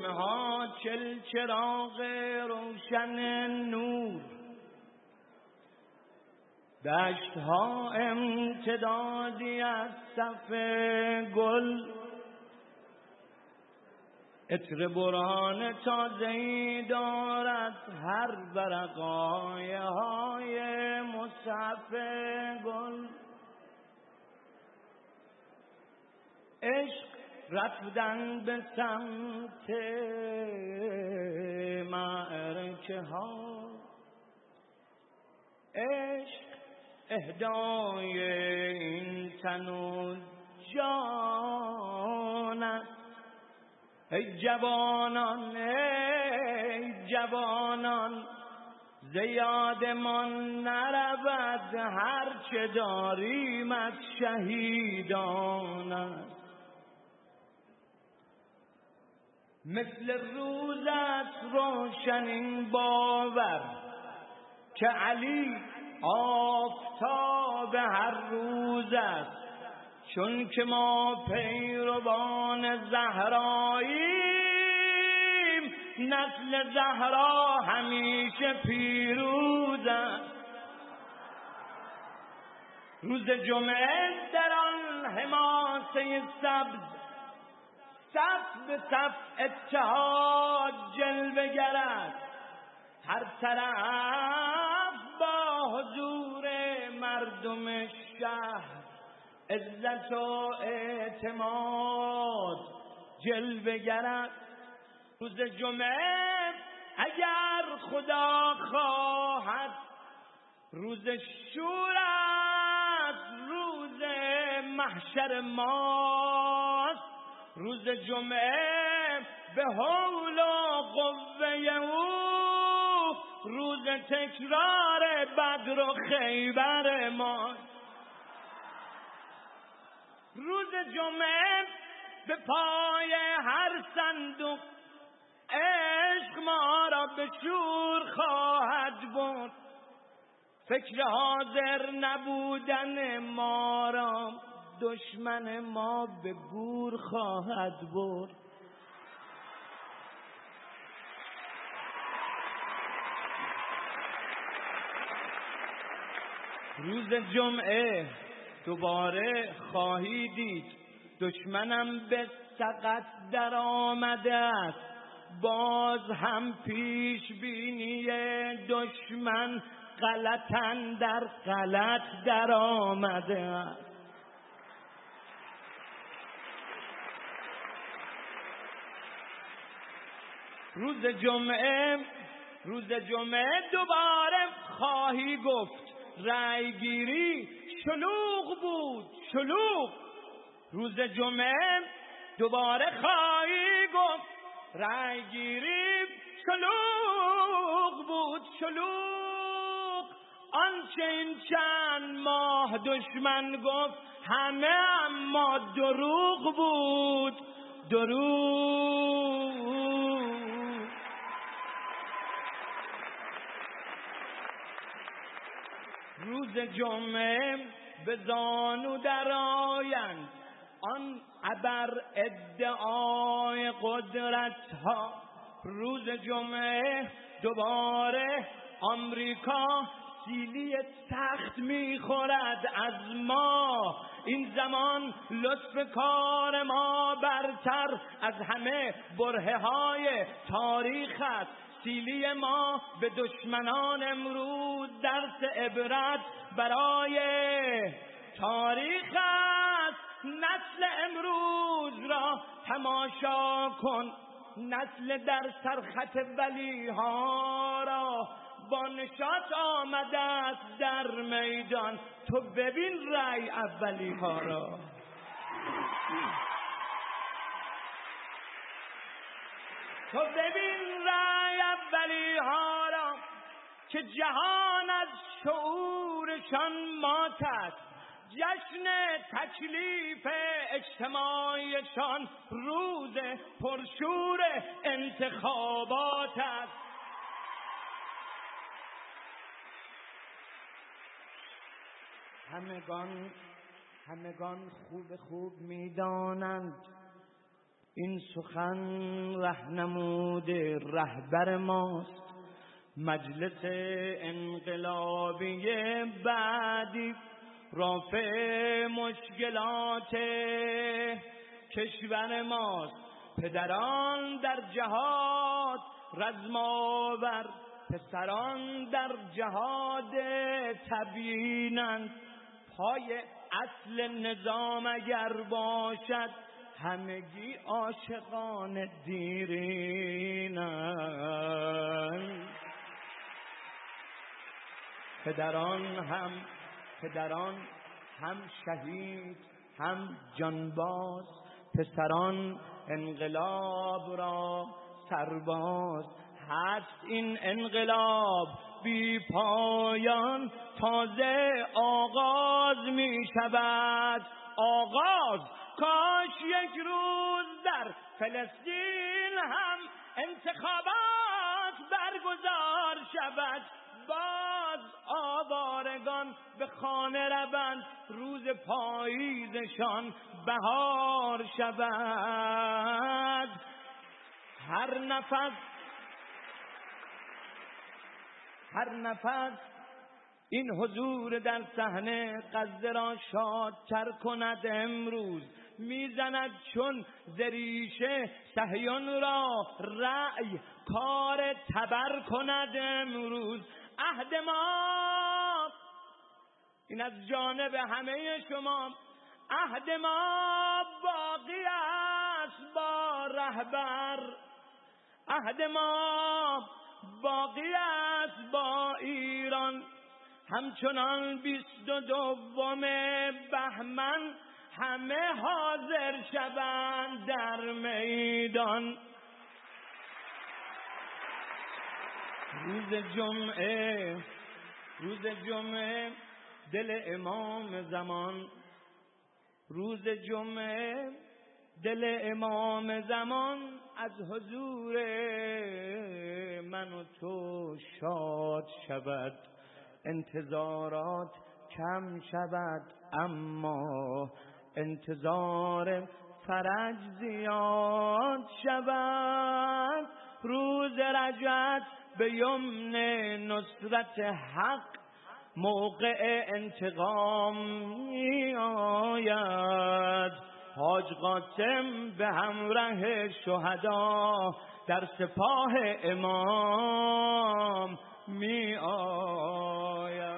چشمه ها چل چراغ روشن نور، دشت ها امتدادی از صف گل، عطر برهان تازه‌ای دارد هر ورقای های مصحف گل. عشق رفتن به سمت معرکه ها، عشق اهدای این تن و جان است. ای جوانان ای جوانان، ز یادمان نرود هر چه داریم از شهیدان است. مثل روز است روشن این باور که علی آفتاب هر روز است، چون که ما پیروان زهراییم نسل زهرا همیشه پیروز است. روز جمعه در آن حماسه سبز، صف به صف اتحاد جلوه گر است، هر طرف با حضور مردم شهر عزت و اعتماد جلوه گر است. روز جمعه اگر خدا خواهد روز شور است، روز محشر ماست. روز جمعه به حول و قوه او روز تکرار بدر و خیبر ماست. روز جمعه به پای هر صندوق عشق ما را به شور خواهد برد، فکر حاضر نبودن ما را دشمن ما به گور خواهد برد. روز جمعه دوباره خواهی دید دشمنم به سقط در آمده است، باز هم پیش بینی دشمن غلطن در غلط در آمده است. روز جمعه دوباره خواهی گفت رأی گیری شلوغ بود شلوغ. روز جمعه دوباره خواهی گفت رأی گیری شلوغ بود شلوغ. آنچه این چند ماه دشمن گفت همه اما دروغ بود دروغ. روز جمعه به زانو در آیند آن ابر ادعای قدرت ها. روز جمعه دوباره آمریکا سیلی سخت میخورد از ما. این زمان لطف کار ما برتر از همه برهه های تاریخ است. سیلی ما به دشمنان امروز درس عبرت برای تاریخ است. نسل امروز را تماشا کن، نسل در سرخط ولی ها را با نشاط آمده است در میدان. تو ببین رأی اولی ها را، تو ببین رأی اولی ها را که جهان از شعورشان مات است. جشن تکلیف اجتماعیشان روز پرشور انتخابات است. همگان خوب می‌دانند این سخن رهنمود رهبر ماست، مجلس انقلابی بعدی رافع مشکلات کشور ماست. پدران در جهاد رزماور، پسران در جهاد تبیینند. پای اصل نظام اگر باشد همگی عاشقان دیرینند. پدران هم شهید هم جانباز، پسران انقلاب را سرباز. هست این انقلاب بی پایان، تازه آغاز می شود. آغاز کاش یک روز در فلسطین هم انتخابات برگزار شود. باز آوارگان به خانه روند، روز پاییزشان بهار شود. هر نفس این حضور در صحنه غزه را شادتر کند. امروز میزند چون زریشه صهیون را رأی کار تبر کند. امروز عهد ما، این از جانب همه شما، عهد ما باقی است با رهبر. عهد ما باقی است با ایران. همچنان 22 بهمن همه حاضر شوند در میدان. روز جمعه دل امام زمان، روز جمعه دل امام زمان از حضور من و تو شاد شود. انتظارات کم شود اما انتظار فرج زیاد شود. روز رجعت به یمن نصرت حق موقع انتقام می آید. حاج قاسم به همراه شهدا در سپاه امام می آید.